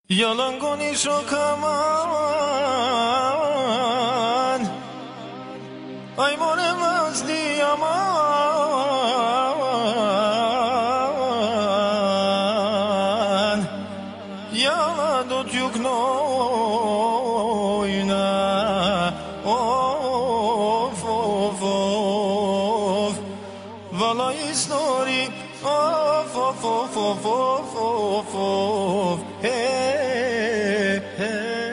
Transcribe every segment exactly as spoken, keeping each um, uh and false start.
Yalan konuşok aman, ay more mazli aman. Yalan dot yuk noyna, of of of. Vala istori, of of of of of of of. Hey, hey.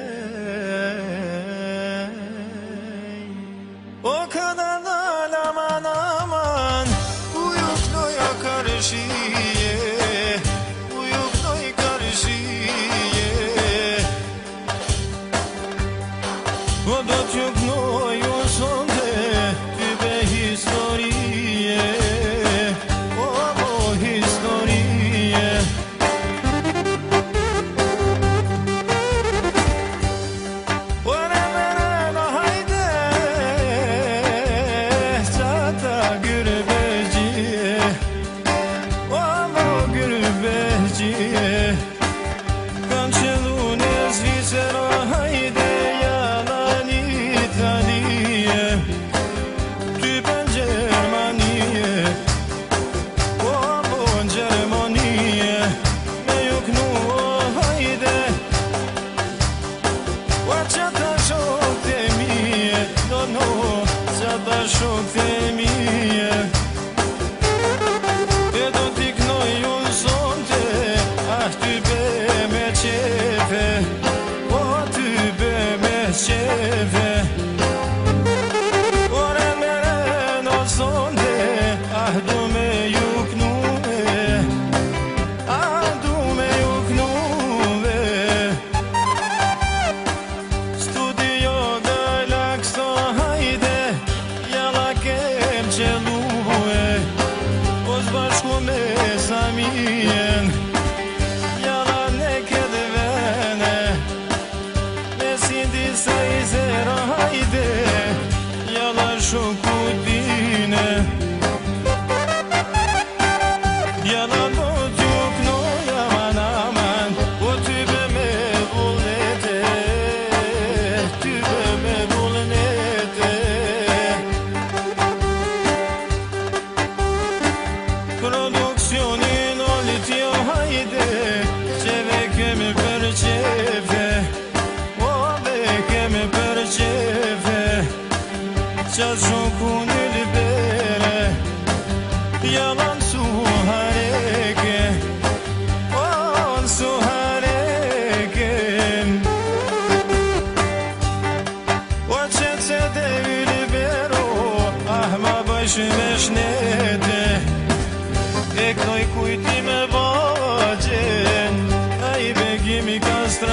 O kadar da aman aman, uyukluya karşıye, uyukluya karşıye. O dot yok noyu sonde, tübe historie, o o historie. Çok temiye e do tik noi un sonte ah tu be me cheve o tu be me cheve ora mere no sonte ah do me yuk nu ah do me yuk nu studio galaxo haide celue, os bashku me samien, jala neked vene, me sindi sa izera hajde, jala shoku dine, jala do tjuk no yaman aman, o tybe me vullnete, tybe me vullnete. Produksjonin olit jo hajde, qeve kemi për qeve, o dhe kemi për qeve, qas shoku në libere, jalan su hareke, o su hareke. O qëtë se dhe i libero, ah ma bësh me shnete, e knoj kujti me vajgjen, a i begimi ka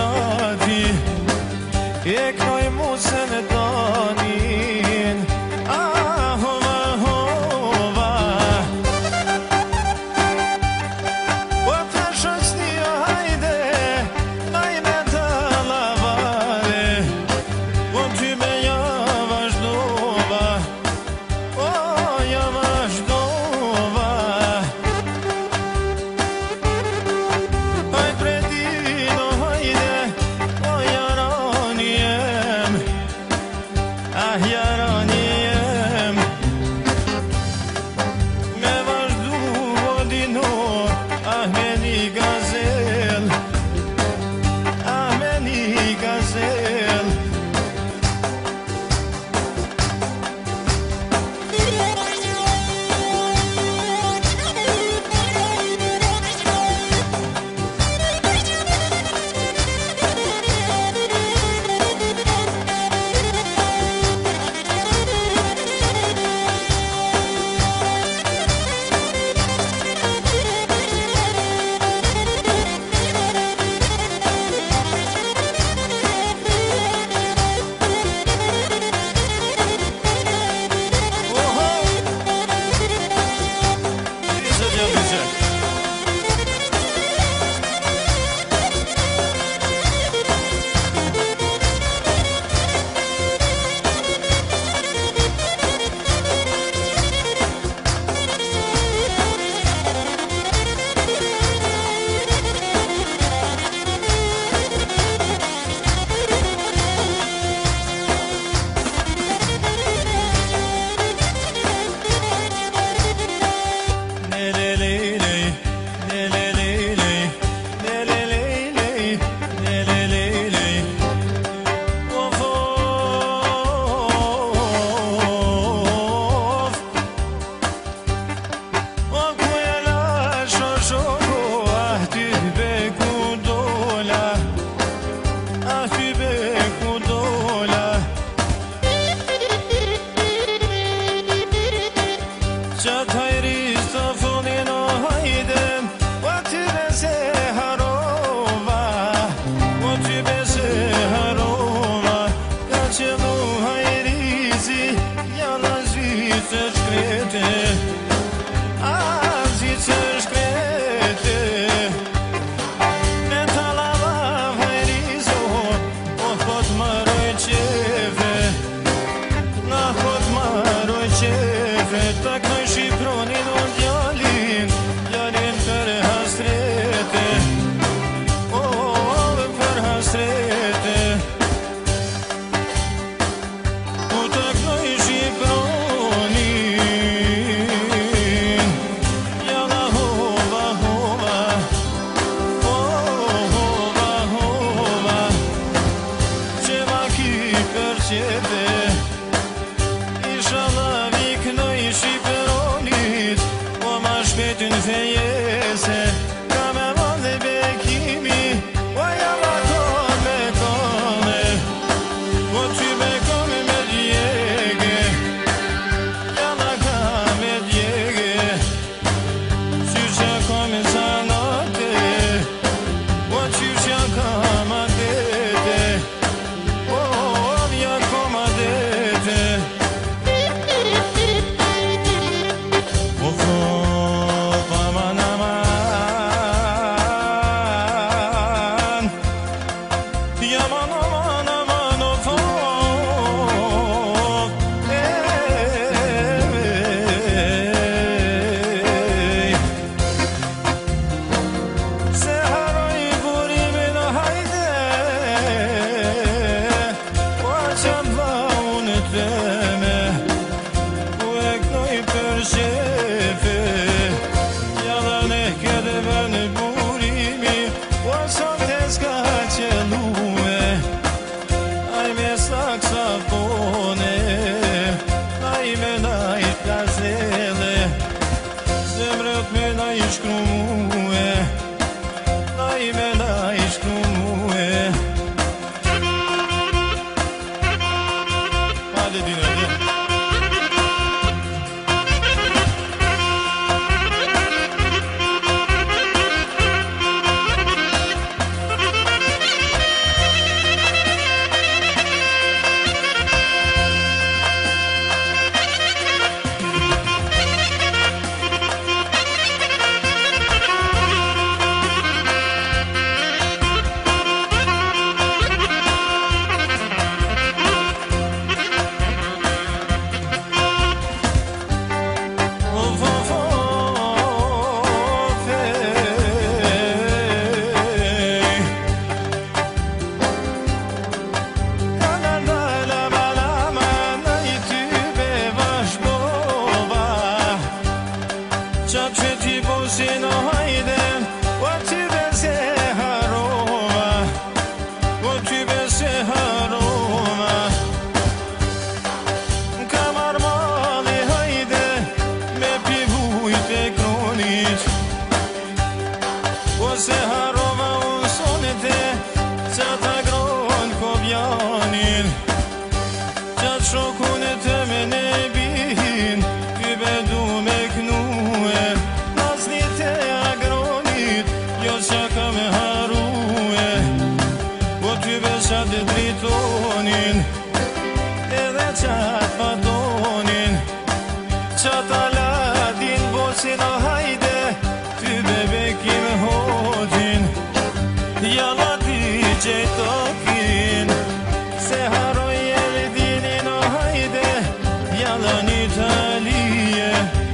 qatë dritonin edhe qatë fatonin qatë aladin bosin o hajde ty bebekim hodin jalla ty gjetokin se haroj erdinin o hajde jalla një talije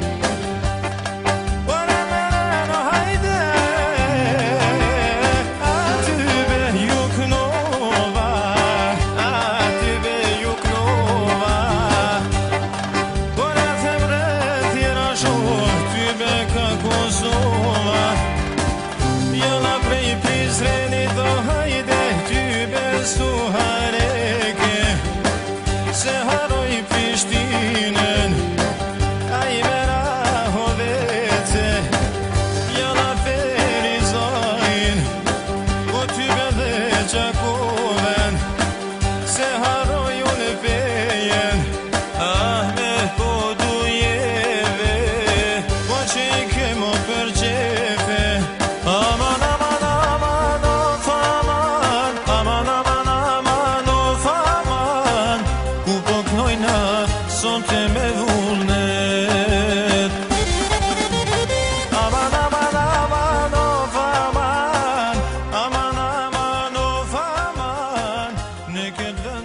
se haroj Prishtinën a i mera hovece jalla Ferizajin o ty bedhe Gjakoven se haroj unë fejen ah me po dujeve po që i kemo për gjefe aman aman aman of aman aman aman aman of aman ku po knojna sonte me vullnet aman aman aman of aman aman aman of aman në këtë